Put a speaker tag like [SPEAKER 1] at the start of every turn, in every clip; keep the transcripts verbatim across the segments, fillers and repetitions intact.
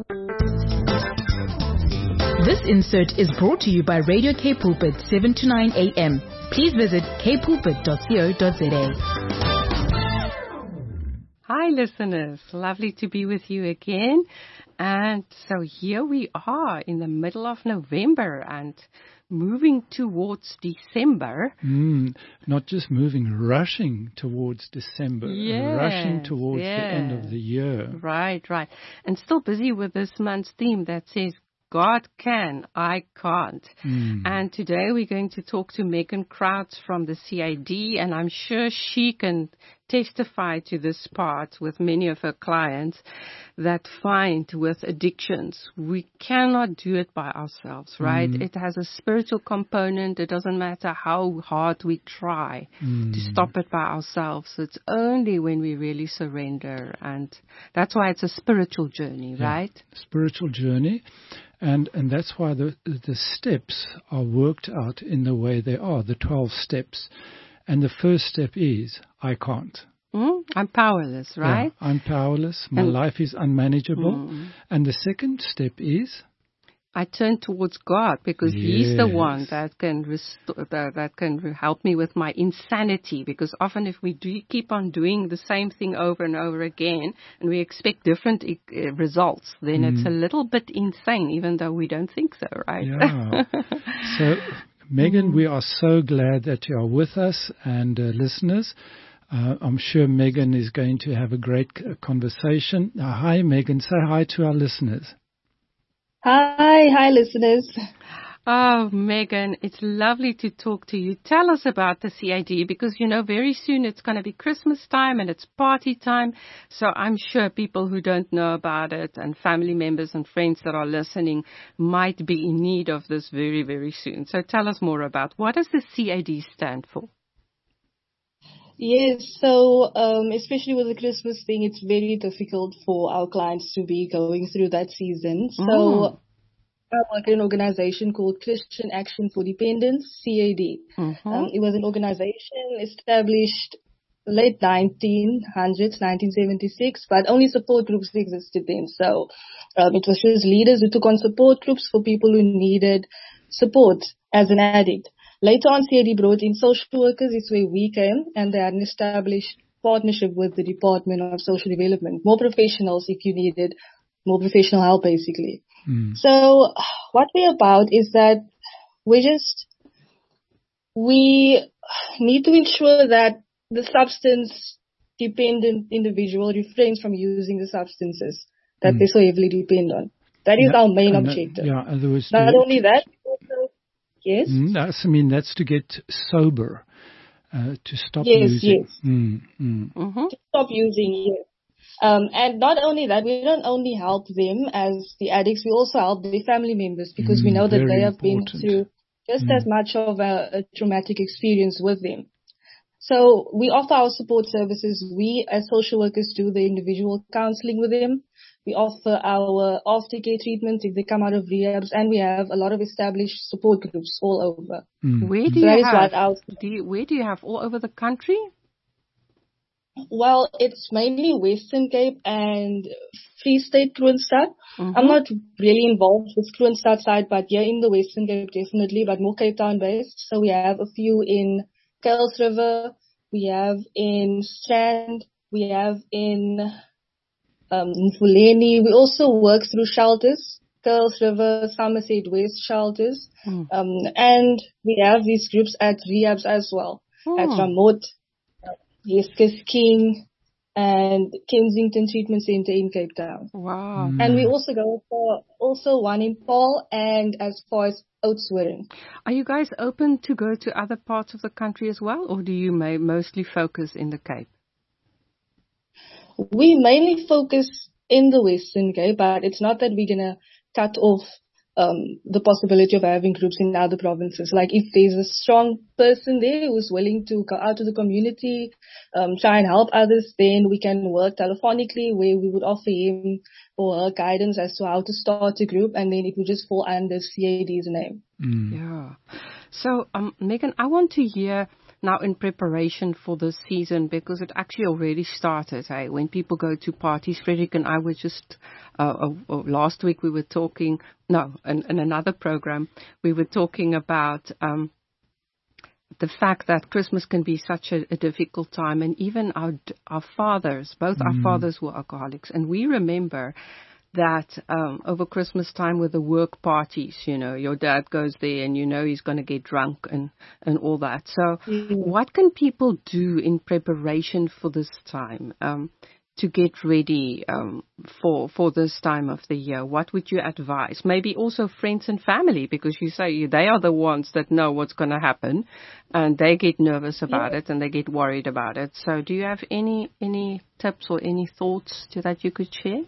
[SPEAKER 1] This insert is brought to you by Radio K Pulpit, seven to nine a.m. Please visit k pulpit dot co dot za.
[SPEAKER 2] Hi, listeners. Lovely to be with you again. And so here we are in the middle of November and moving towards December.
[SPEAKER 3] Mm, not just moving, rushing towards December.
[SPEAKER 2] Yes,
[SPEAKER 3] rushing towards
[SPEAKER 2] yes.
[SPEAKER 3] the end of the year.
[SPEAKER 2] Right, right. And still busy with this month's theme that says, God can, I can't.
[SPEAKER 3] Mm.
[SPEAKER 2] And today we're going to talk to Megan Krauts from the C I D, and I'm sure she can testify to this part with many of her clients that find with addictions, we cannot do it by ourselves, right?
[SPEAKER 3] Mm.
[SPEAKER 2] It has a spiritual component. It doesn't matter how hard we try
[SPEAKER 3] Mm.
[SPEAKER 2] to stop it by ourselves. It's only when we really surrender, and that's why it's a spiritual journey,
[SPEAKER 3] Yeah.
[SPEAKER 2] right?
[SPEAKER 3] Spiritual journey. And and that's why the the steps are worked out in the way they are, the twelve steps. And the first step is, I can't.
[SPEAKER 2] Mm? I'm powerless, right?
[SPEAKER 3] Yeah, I'm powerless. My
[SPEAKER 2] And-
[SPEAKER 3] life is unmanageable.
[SPEAKER 2] Mm.
[SPEAKER 3] And the second step is,
[SPEAKER 2] I turn towards God because He's the one
[SPEAKER 3] Yes.
[SPEAKER 2] that can restore, that, that can help me with my insanity. Because often, if we do keep on doing the same thing over and over again, and we expect different uh, results, then it's a little bit insane, even though we don't think so, right?
[SPEAKER 3] yeah. So, Megan, we are so glad that you are with us, and uh, listeners. Uh, I'm sure Megan is going to have a great uh, conversation. Uh, hi, Megan. Say hi to our listeners.
[SPEAKER 4] Hi, hi listeners.
[SPEAKER 2] Oh, Megan, it's lovely to talk to you. Tell us about the C I D because, you know, very soon it's going to be Christmas time and it's party time. So I'm sure people who don't know about it and family members and friends that are listening might be in need of this very, very soon. So tell us more about what does the C I D stand for?
[SPEAKER 4] Yes, so um, especially with the Christmas thing, it's very difficult for our clients to be going through that season. So
[SPEAKER 2] Mm.
[SPEAKER 4] I work in an organization called Christian Action for Dependence, C A D.
[SPEAKER 2] Mm-hmm.
[SPEAKER 4] Um, it was an organization established late nineteen hundreds, nineteen seventy-six, but only support groups existed then. So um, it was just leaders who took on support groups for people who needed support as an addict. Later on, C A D brought in social workers. It's where we came, and they had an established partnership with the Department of Social Development. More professionals if you needed more professional help, basically.
[SPEAKER 3] Mm.
[SPEAKER 4] So what we're about is that we just, we need to ensure that the substance-dependent individual refrains from using the substances that
[SPEAKER 3] Mm.
[SPEAKER 4] they so heavily depend on. That is
[SPEAKER 3] Yeah,
[SPEAKER 4] our main
[SPEAKER 3] and, uh,
[SPEAKER 4] objective.
[SPEAKER 3] Yeah, in other words,
[SPEAKER 4] Not
[SPEAKER 3] to-
[SPEAKER 4] only that, also, yes?
[SPEAKER 3] Mm, that's, I mean, that's to get sober, uh, to stop
[SPEAKER 4] Yes,
[SPEAKER 3] using.
[SPEAKER 4] yes.
[SPEAKER 3] Mm, mm.
[SPEAKER 2] Mm-hmm.
[SPEAKER 4] Stop using, yes. Um, and not only that, we don't only help them as the addicts, we also help their family members because we
[SPEAKER 3] Mm,
[SPEAKER 4] know that
[SPEAKER 3] very
[SPEAKER 4] they have
[SPEAKER 3] important.
[SPEAKER 4] been through just
[SPEAKER 3] Mm.
[SPEAKER 4] as much of a, a traumatic experience with them. So we offer our support services. We as social workers do the individual counseling with them. We offer our aftercare treatment if they come out of rehabs, and we have a lot of established support groups all over.
[SPEAKER 3] Mm.
[SPEAKER 2] Where do
[SPEAKER 4] So that
[SPEAKER 2] you
[SPEAKER 4] is
[SPEAKER 2] have?
[SPEAKER 4] what our
[SPEAKER 2] Do you, where do you have all over the country?
[SPEAKER 4] Well, it's mainly Western Cape and Free State Kroonstad.
[SPEAKER 2] Mm-hmm.
[SPEAKER 4] I'm not really involved with Kroonstad side, but yeah, in the Western Cape definitely, but more Cape Town based. So we have a few in Kuils River, we have in Strand, we have in um, Mfuleni. We also work through shelters, Kuils River, Somerset West shelters,
[SPEAKER 2] Mm.
[SPEAKER 4] um, and we have these groups at rehabs as well, at
[SPEAKER 2] Mm.
[SPEAKER 4] Ramot, Heskes King, and Kensington Treatment Center in Cape Town.
[SPEAKER 2] Wow.
[SPEAKER 4] And
[SPEAKER 3] Mm.
[SPEAKER 4] we also go for also one in Paul and as far as Oudtshoorn.
[SPEAKER 2] Are you guys open to go to other parts of the country as well, or do you may mostly focus in the Cape?
[SPEAKER 4] We mainly focus in the Western Cape, but it's not that we're gonna cut off um, the possibility of having groups in other provinces. Like if there's a strong person there who's willing to go out to the community, um, try and help others, then we can work telephonically where we would offer him or her guidance as to how to start a group, and then it would just fall under C A D's name.
[SPEAKER 3] Mm.
[SPEAKER 2] Yeah. So, um, Megan, I want to hear now in preparation for this season, because it actually already started, hey, when people go to parties. Frederick and I were just, uh, uh, last week we were talking, no, in, in another program, we were talking about um, the fact that Christmas can be such a, a difficult time, and even our our fathers, both mm. our fathers were alcoholics, and we remember that um, over Christmas time with the work parties, you know, your dad goes there and you know he's going to get drunk and, and all that. So mm. what can people do in preparation for this time um, to get ready um, for for this time of the year? What would you advise? Maybe also friends and family, because you say they are the ones that know what's going to happen and they get nervous about yeah. it and they get worried about it. So do you have any, any tips or any thoughts to that you could share?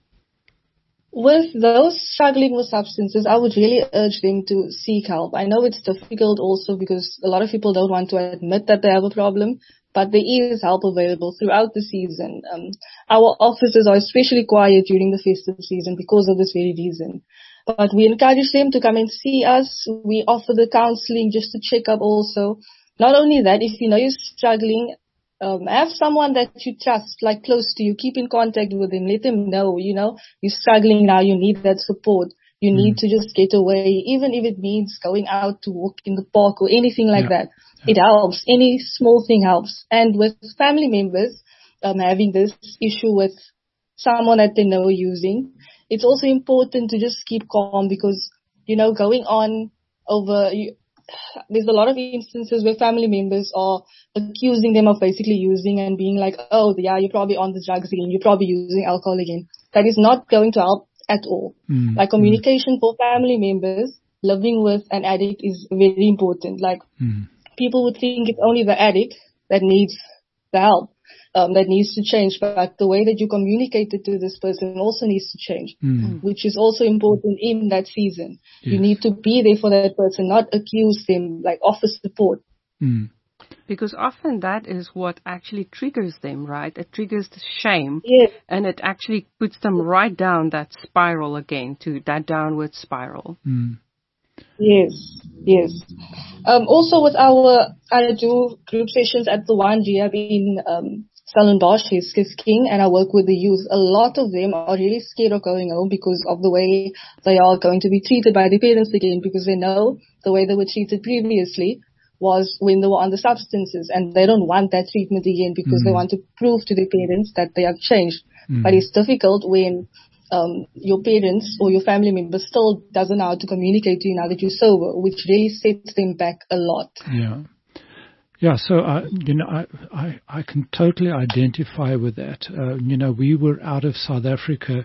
[SPEAKER 4] With those struggling with substances, I would really urge them to seek help. I know it's difficult also because a lot of people don't want to admit that they have a problem, but there is help available throughout the season. Um, our offices are especially quiet during the festive season because of this very reason. But we encourage them to come and see us. We offer the counseling just to check up also. Not only that, if you know you're struggling, Um, have someone that you trust, like close to you. Keep in contact with them. Let them know, you know, you're struggling now. You need that support. You need mm. to just get away, even if it means going out to walk in the park or anything like yeah. that. Yeah. It helps. Any small thing helps. And with family members um, having this issue with someone that they know using, it's also important to just keep calm because, you know, going on over... You, there's a lot of instances where family members are accusing them of basically using and being like, oh, yeah, you're probably on the drugs again. You're probably using alcohol again. That is not going to help at all. Mm. Like communication mm. for family members living with an addict is very important. Like mm. people would think it's only the addict that needs the help, um, that needs to change. But the way that you communicate it to this person also needs to change, mm. which is also important in that season. Yes. You need to be there for that person, not accuse them, like offer support.
[SPEAKER 3] Mm.
[SPEAKER 2] Because often that is what actually triggers them, right? It triggers the shame.
[SPEAKER 4] Yes.
[SPEAKER 2] And it actually puts them right down that spiral again, to that downward spiral.
[SPEAKER 3] Mm.
[SPEAKER 4] Yes, yes. Um, also with our, I do group sessions at the one rehab in um, Stellenbosch, Heskes King, and I work with the youth. A lot of them are really scared of going home because of the way they are going to be treated by their parents again, because they know the way they were treated previously was when they were on the substances, and they don't want that treatment again because mm. they want to prove to their parents that they have changed. Mm. But it's difficult when um, your parents or your family member still doesn't know how to communicate to you now that you're sober, which really sets them back a lot.
[SPEAKER 3] Yeah. Yeah, so I, you know, I, I, I can totally identify with that. Uh, you know, we were out of South Africa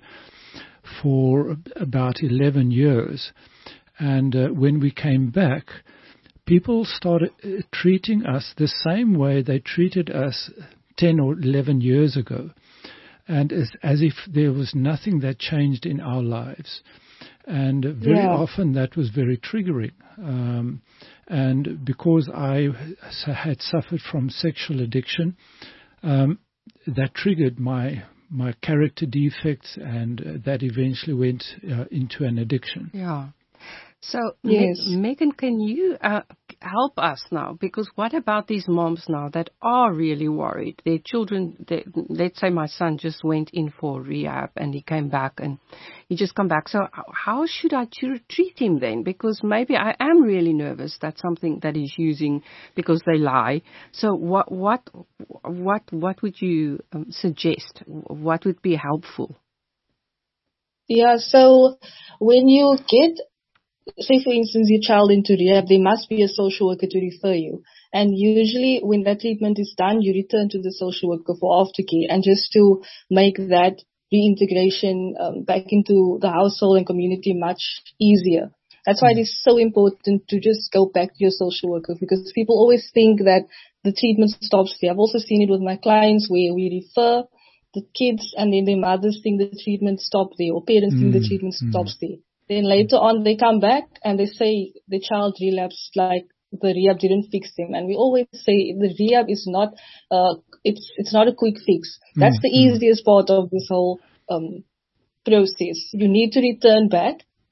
[SPEAKER 3] for about eleven years, and uh, when we came back, people started uh, treating us the same way they treated us ten or eleven years ago, and as, as if there was nothing that changed in our lives. And very yeah. often that was very triggering. Um, and because I had suffered from sexual addiction, um, that triggered my my character defects, and uh, that eventually went uh, into an addiction.
[SPEAKER 2] Yeah. So,
[SPEAKER 4] yes.
[SPEAKER 2] Me- Megan, can you uh, help us now? Because what about these moms now that are really worried? Their children, they, let's say my son just went in for rehab and he came back and he just come back. So how should I treat him then? Because maybe I am really nervous that something that he's using because they lie. So what what what what would you um, suggest? What would be helpful?
[SPEAKER 4] Yeah, so when you get, say, for instance, your child into rehab, there must be a social worker to refer you. And usually when that treatment is done, you return to the social worker for aftercare, and just to make that reintegration um, back into the household and community much easier. That's why it is so important to just go back to your social worker, because people always think that the treatment stops there. I've also seen it with my clients where we refer the kids and then their mothers think the treatment stopped there, or parents mm. think the treatment mm. stops there. Then later on, they come back and they say the child relapsed, like the rehab didn't fix them. And we always say the rehab is not, uh, it's it's not a quick fix. That's mm, the easiest mm. part of this whole um, process. You need to return back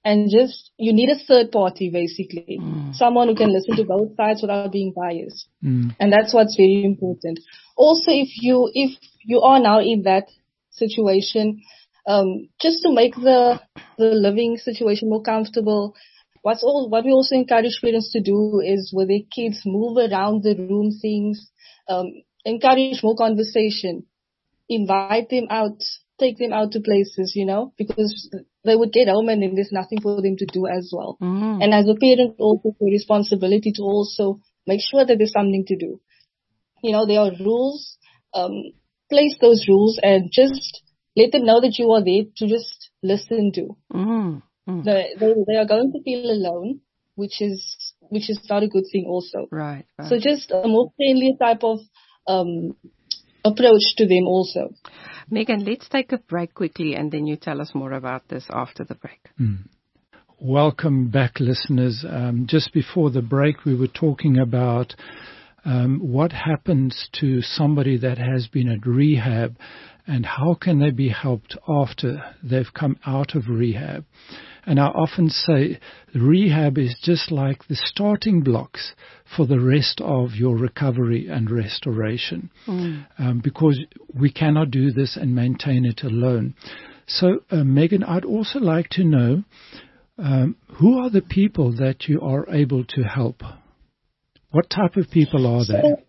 [SPEAKER 4] and just, you need a third party basically.
[SPEAKER 2] Mm.
[SPEAKER 4] Someone who can listen to both sides without being biased.
[SPEAKER 3] Mm.
[SPEAKER 4] And that's what's very important. Also, if you, if you are now in that situation, um, just to make the, the living situation more comfortable, what's all, what we also encourage parents to do is with their kids, move around the room things, um, encourage more conversation, invite them out, take them out to places, you know, because they would get home and then there's nothing for them to do as well.
[SPEAKER 2] Mm.
[SPEAKER 4] And as a parent, also it's a responsibility to also make sure that there's something to do. You know, there are rules, um, place those rules and just let them know that you are there to just listen to.
[SPEAKER 2] Mm. Mm.
[SPEAKER 4] They, they, they are going to feel alone, which is, which is not a good thing also.
[SPEAKER 2] Right, right.
[SPEAKER 4] So just a more friendly type of, um, approach to them also.
[SPEAKER 2] Megan, let's take a break quickly and then you tell us more about this after the break.
[SPEAKER 3] Mm. Welcome back, listeners. Um, just before the break, we were talking about um, what happens to somebody that has been at rehab and how can they be helped after they've come out of rehab. And I often say rehab is just like the starting blocks for the rest of your recovery and restoration, mm. um, because we cannot do this and maintain it alone. So, uh, Megan, I'd also like to know um, who are the people that you are able to help? What type of people are
[SPEAKER 4] so,
[SPEAKER 3] they?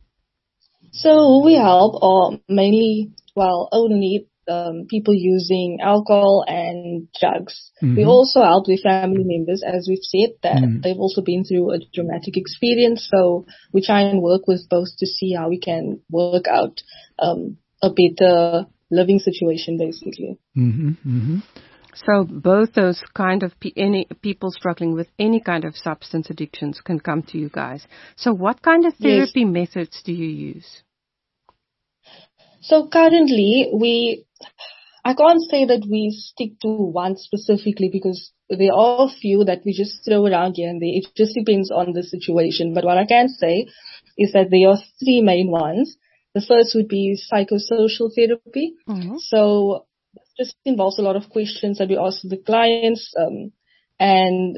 [SPEAKER 4] So who we help are mainly, well, only Um, people using alcohol and drugs. Mm-hmm. We also help the family members, as we've said, that mm. they've also been through a traumatic experience. So we try and work with both to see how we can work out um, a better living situation, basically.
[SPEAKER 3] Mm-hmm. Mm-hmm.
[SPEAKER 2] So both those kind of pe- any people struggling with any kind of substance addictions can come to you guys. So what kind of therapy yes. methods do you use?
[SPEAKER 4] So currently, we, I can't say that we stick to one specifically because there are a few that we just throw around here and there. It just depends on the situation. But what I can say is that there are three main ones. The first would be psychosocial therapy. Mm-hmm. So this just involves a lot of questions that we ask the clients. Um, and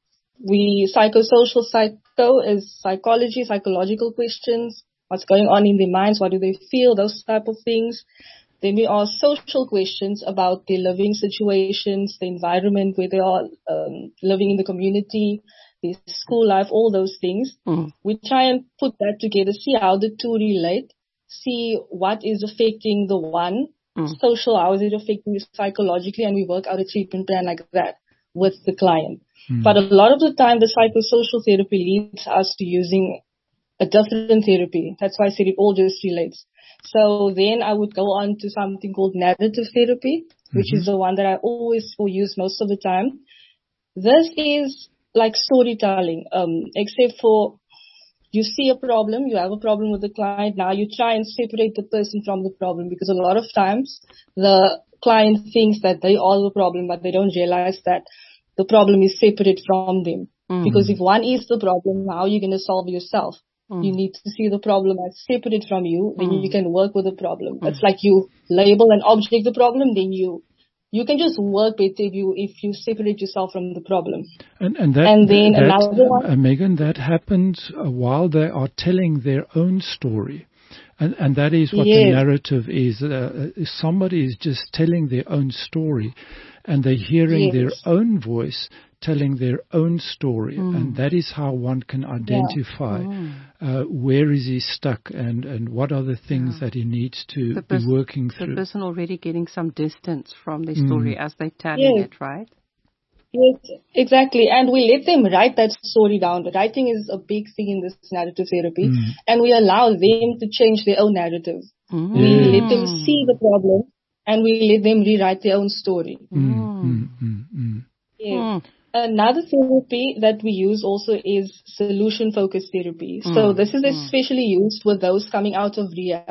[SPEAKER 4] we, psychosocial psycho is psychology, psychological questions. What's going on in their minds? What do they feel? Those type of things. Then we ask social questions about their living situations, the environment where they are um, living in the community, their school life, all those things. Mm. We try and put that together, see how the two relate, see what is affecting the one, mm. social, how is it affecting you psychologically, and we work out a treatment plan like that with the client. Mm. But a lot of the time, the psychosocial therapy leads us to using a different therapy. That's why I said it all just relates. So then I would go on to something called narrative therapy, which mm-hmm. is the one that I always will use most of the time. This is like storytelling, um, except for you see a problem, you have a problem with the client. Now you try and separate the person from the problem because a lot of times the client thinks that they are the problem, but they don't realize that the problem is separate from them. Mm-hmm. Because if one is the problem, how are you going to solve yourself? Mm. You need to see the problem as separate from you, then mm. you can work with the problem. Mm. It's like you label an object the problem, then you you can just work better if you if you separate yourself from the problem.
[SPEAKER 3] And, and, that,
[SPEAKER 4] and then
[SPEAKER 3] that,
[SPEAKER 4] another one.
[SPEAKER 3] Uh, Megan, that happens while they are telling their own story. And, and that is what yes. the narrative is. Uh, somebody is just telling their own story and they're hearing yes. their own voice telling their own story, mm. and that is how one can identify yeah. mm. uh, where is he stuck and, and what are the things yeah. that he needs to
[SPEAKER 2] the
[SPEAKER 3] be
[SPEAKER 2] pers-
[SPEAKER 3] working through.
[SPEAKER 2] The person already getting some distance from the story mm. as they're telling yes. it, right?
[SPEAKER 4] Yes, exactly. And we let them write that story down. The writing is a big thing in this narrative therapy, mm. and we allow them to change their own narrative. Mm. We
[SPEAKER 3] yes.
[SPEAKER 4] let them see the problem, and we let them rewrite their own story.
[SPEAKER 3] Mm. Mm. Mm. Mm.
[SPEAKER 4] Yes. Mm. Another therapy that we use also is solution-focused therapy. Mm. So this is especially used with those coming out of rehab.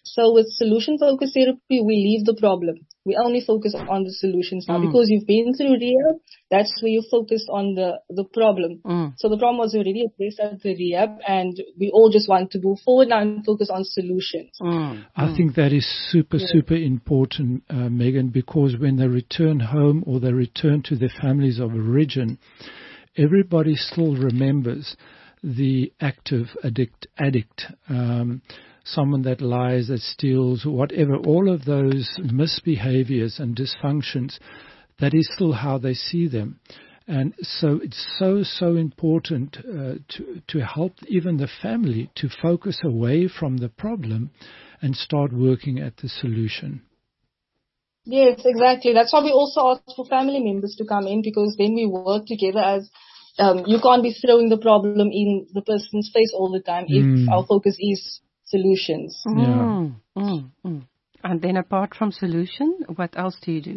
[SPEAKER 4] So with solution-focused therapy, we leave the problem. We only focus on the solutions now.
[SPEAKER 2] Mm.
[SPEAKER 4] Because you've been through rehab, that's where you focused on the, the problem.
[SPEAKER 2] Mm.
[SPEAKER 4] So the problem was already addressed at the rehab, and we all just want to move forward now and focus on solutions.
[SPEAKER 2] Mm.
[SPEAKER 3] I
[SPEAKER 2] Mm.
[SPEAKER 3] think that is super,
[SPEAKER 4] Yeah.
[SPEAKER 3] super important, uh, Megan, because when they return home or they return to their families of origin, everybody still remembers the active addict, addict, um, someone that lies, that steals, whatever, all of those misbehaviors and dysfunctions, that is still how they see them. And so it's so, so important uh, to, to help even the family to focus away from the problem and start working at the solution.
[SPEAKER 4] Yes, exactly. That's why we also ask for family members to come in, because then we work together as um, you can't be throwing the problem in the person's face all the time
[SPEAKER 3] Mm.
[SPEAKER 4] if our focus is solutions.
[SPEAKER 2] Mm. Mm. Mm. And then apart from solution, what else do you do?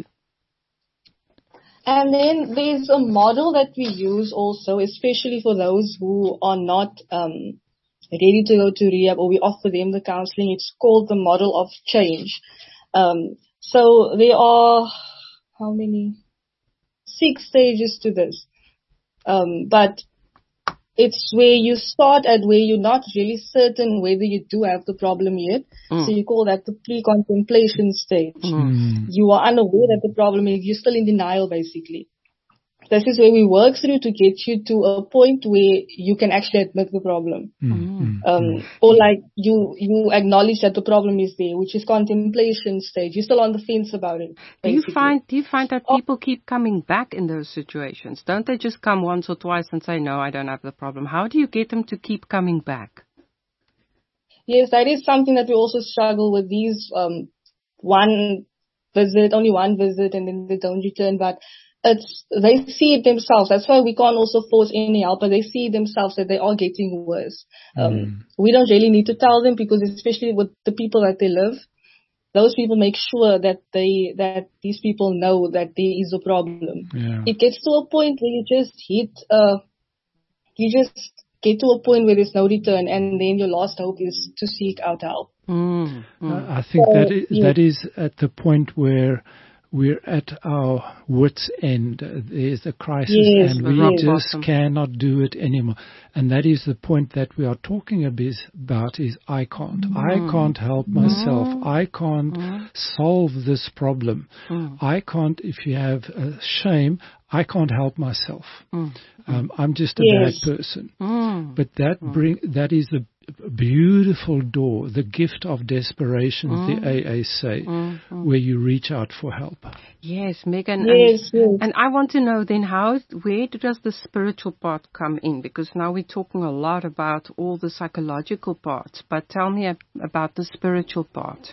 [SPEAKER 4] And then there's a model that we use also, especially for those who are not um, ready to go to rehab, or we offer them the counseling. It's called the model of change. Um, so there are, how many? Six stages to this. Um, but it's where you start at where you're not really certain whether you do have the problem yet.
[SPEAKER 2] Mm.
[SPEAKER 4] So you call that the pre-contemplation stage.
[SPEAKER 3] Mm.
[SPEAKER 4] You are unaware that the problem is, you're still in denial basically. This is where we work through to get you to a point where you can actually admit the problem.
[SPEAKER 3] Mm.
[SPEAKER 4] Um, or like you, you acknowledge that the problem is there, which is contemplation stage. You're still on the fence about it.
[SPEAKER 2] Do you
[SPEAKER 4] basically.
[SPEAKER 2] find do you find that people keep coming back in those situations? Don't they just come once or twice and say, no, I don't have the problem? How do you get them to keep coming back?
[SPEAKER 4] Yes, that is something that we also struggle with. These um, one visit, only one visit, and then they don't return. But it's they see it themselves. That's why we can't also force any help. But they see themselves that they are getting worse. Um,
[SPEAKER 3] Mm.
[SPEAKER 4] We don't really need to tell them, because especially with the people that they live, those people make sure that they that these people know that there is a problem.
[SPEAKER 3] Yeah.
[SPEAKER 4] It gets to a point where you just hit uh, you just get to a point where there's no return, and then your last hope is to seek out help.
[SPEAKER 2] Mm. Mm.
[SPEAKER 3] I think that is,
[SPEAKER 4] yeah.
[SPEAKER 3] that is at the point where we're at our wits' end. There's a crisis,
[SPEAKER 4] Yes,
[SPEAKER 3] and
[SPEAKER 2] the
[SPEAKER 3] we
[SPEAKER 2] rock
[SPEAKER 3] just
[SPEAKER 2] bottom.
[SPEAKER 3] cannot do it anymore. And that is the point that we are talking a bit about, is I can't. I can't help myself. I can't solve this problem. I can't, if you have uh, shame, I can't help myself. Um, I'm just a
[SPEAKER 4] Yes.
[SPEAKER 3] bad person.
[SPEAKER 2] Mm.
[SPEAKER 3] But that bring that is the beautiful door, the gift of desperation, the A A say, where you reach out for help.
[SPEAKER 2] Yes, Megan.
[SPEAKER 4] Yes,
[SPEAKER 2] and,
[SPEAKER 4] yes.
[SPEAKER 2] and I want to know then, how, where does the spiritual part come in? Because now we're talking a lot about all the psychological parts, but tell me ab- about the spiritual part.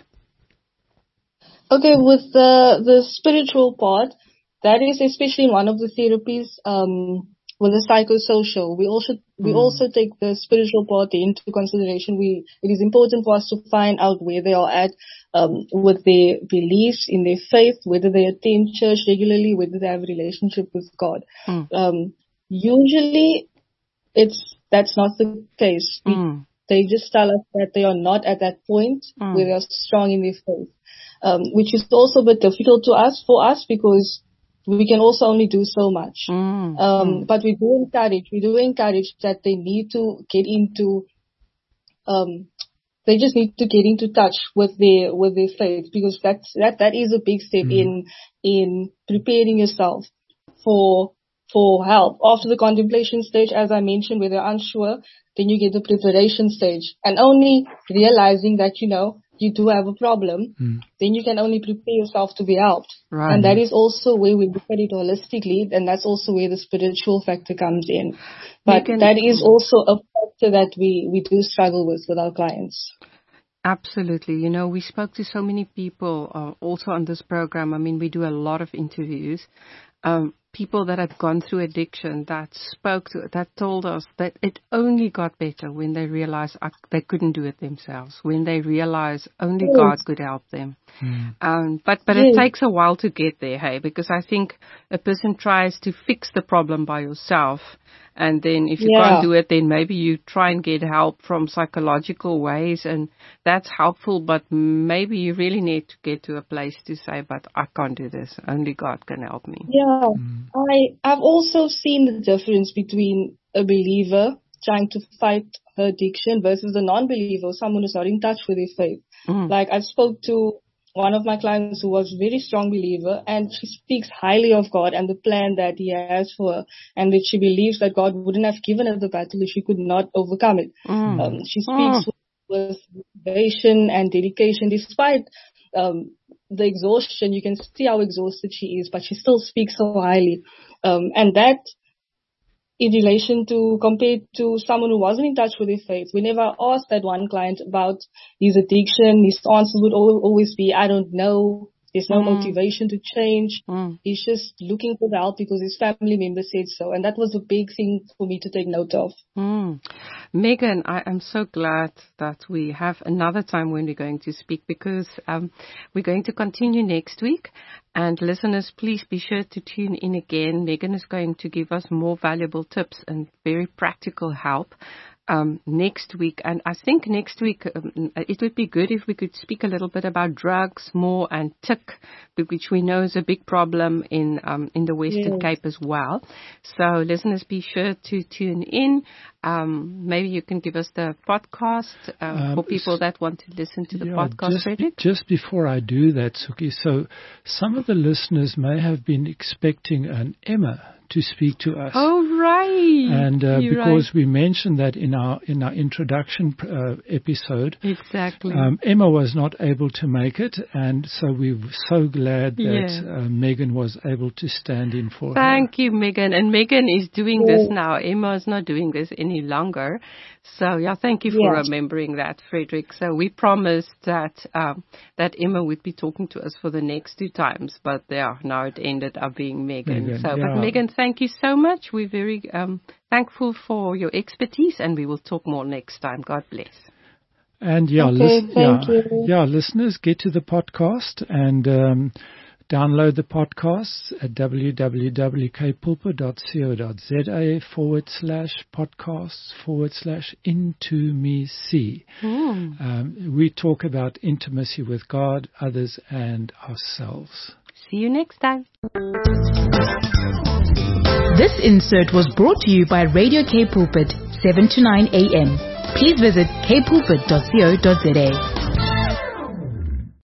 [SPEAKER 4] Okay, with the the spiritual part, that is especially in one of the therapies, um, with the psychosocial. We also we also take the spiritual part into consideration. We it is important for us to find out where they are at um, with their beliefs in their faith, whether they attend church regularly, whether they have a relationship with God.
[SPEAKER 2] Mm.
[SPEAKER 4] Um, usually, it's that's not the case. We,
[SPEAKER 2] Mm.
[SPEAKER 4] They just tell us that they are not at that point
[SPEAKER 2] Mm.
[SPEAKER 4] where they are strong in their faith. Um, which is also a bit difficult to us, for us, because we can also only do so much.
[SPEAKER 2] Mm.
[SPEAKER 4] Um, but we do encourage, we do encourage that they need to get into, um, they just need to get into touch with their, with their faith, because that's, that, that is a big step in, in preparing yourself for, for help. After the contemplation stage, as I mentioned, where they're unsure, then you get the preparation stage, and only realizing that, you know, you do have a problem,
[SPEAKER 3] Mm.
[SPEAKER 4] then you can only prepare yourself to be helped.
[SPEAKER 2] Right.
[SPEAKER 4] And that is also where we look at it holistically, and that's also where the spiritual factor comes in. But
[SPEAKER 2] Megan-
[SPEAKER 4] that is also a factor that we, we do struggle with with our clients.
[SPEAKER 2] Absolutely. You know, we spoke to so many people uh, also on this program. I mean, we do a lot of interviews. Um, people that have gone through addiction that spoke to, that told us that it only got better when they realized uh, they couldn't do it themselves, when they realized only
[SPEAKER 4] Yes.
[SPEAKER 2] God could help them.
[SPEAKER 3] Mm.
[SPEAKER 2] Um, but but
[SPEAKER 4] Yes.
[SPEAKER 2] it takes a while to get there, hey, because I think a person tries to fix the problem by yourself. And then if you
[SPEAKER 4] Yeah.
[SPEAKER 2] can't do it, then maybe you try and get help from psychological ways, and that's helpful. But maybe you really need to get to a place to say, but I can't do this. Only God can help me.
[SPEAKER 4] Yeah,
[SPEAKER 3] Mm.
[SPEAKER 4] I I've also seen the difference between a believer trying to fight her addiction versus a non-believer, someone who's not in touch with their faith.
[SPEAKER 2] Mm.
[SPEAKER 4] Like I spoke to one of my clients who was a very strong believer, and she speaks highly of God and the plan that He has for her, and that she believes that God wouldn't have given her the battle if she could not overcome it.
[SPEAKER 2] Mm.
[SPEAKER 4] Um, she
[SPEAKER 2] Mm.
[SPEAKER 4] speaks with motivation and dedication, despite um, the exhaustion. You can see how exhausted she is, but she still speaks so highly. Um, and that, in relation to, compared to someone who wasn't in touch with their faith, whenever I asked that one client about his addiction, his answer would al- always be, I don't know. There's no
[SPEAKER 2] Mm.
[SPEAKER 4] motivation to change.
[SPEAKER 2] Mm.
[SPEAKER 4] He's just looking for help because his family member said so. And that was a big thing for me to take note of.
[SPEAKER 2] Mm. Megan, I am so glad that we have another time when we're going to speak, because um, we're going to continue next week. And listeners, please be sure to tune in again. Megan is going to give us more valuable tips and very practical help um, next week. And I think next week um, it would be good if we could speak a little bit about drugs more and tick, which we know is a big problem in um, in the Western
[SPEAKER 4] Yes.
[SPEAKER 2] Cape as well. So listeners, be sure to tune in. Um, maybe you can give us the podcast um,
[SPEAKER 3] Um,
[SPEAKER 2] for people that want to listen to the
[SPEAKER 3] Yeah,
[SPEAKER 2] podcast,
[SPEAKER 3] just,
[SPEAKER 2] Frederick.
[SPEAKER 3] just before I do that, Suki, so some of the listeners may have been expecting an Emma to speak to us.
[SPEAKER 2] Oh, right.
[SPEAKER 3] And uh,
[SPEAKER 2] You're
[SPEAKER 3] because
[SPEAKER 2] right.
[SPEAKER 3] we mentioned that in our in our introduction uh, episode,
[SPEAKER 2] Exactly.
[SPEAKER 3] um, Emma was not able to make it, and so we're so glad that
[SPEAKER 2] Yeah.
[SPEAKER 3] uh, Megan was able to stand in for her.
[SPEAKER 2] Thank you, Megan. And Megan is doing this
[SPEAKER 4] Yes.
[SPEAKER 2] now. Emma is not doing this any longer. So, yeah, thank you for
[SPEAKER 4] Yeah.
[SPEAKER 2] remembering that, Frederick. So we promised that um, that Emma would be talking to us for the next two times, but yeah, now it ended up being Megan.
[SPEAKER 3] Megan,
[SPEAKER 2] so,
[SPEAKER 3] yeah.
[SPEAKER 2] but Megan, thank you so much. We're very um, thankful for your expertise, and we will talk more next time. God bless.
[SPEAKER 3] And yeah,
[SPEAKER 4] Okay,
[SPEAKER 3] lis-
[SPEAKER 4] thank
[SPEAKER 3] yeah,
[SPEAKER 4] you.
[SPEAKER 3] yeah, listeners, get to the podcast and um, download the podcasts at www.kpulpit.co.za forward slash podcasts forward slash into me see.
[SPEAKER 2] Mm.
[SPEAKER 3] Um, we talk about intimacy with God, others, and ourselves.
[SPEAKER 2] See you next time.
[SPEAKER 1] This insert was brought to you by Radio K Pulpit, seven to nine a.m. Please visit k pulpit dot co dot za.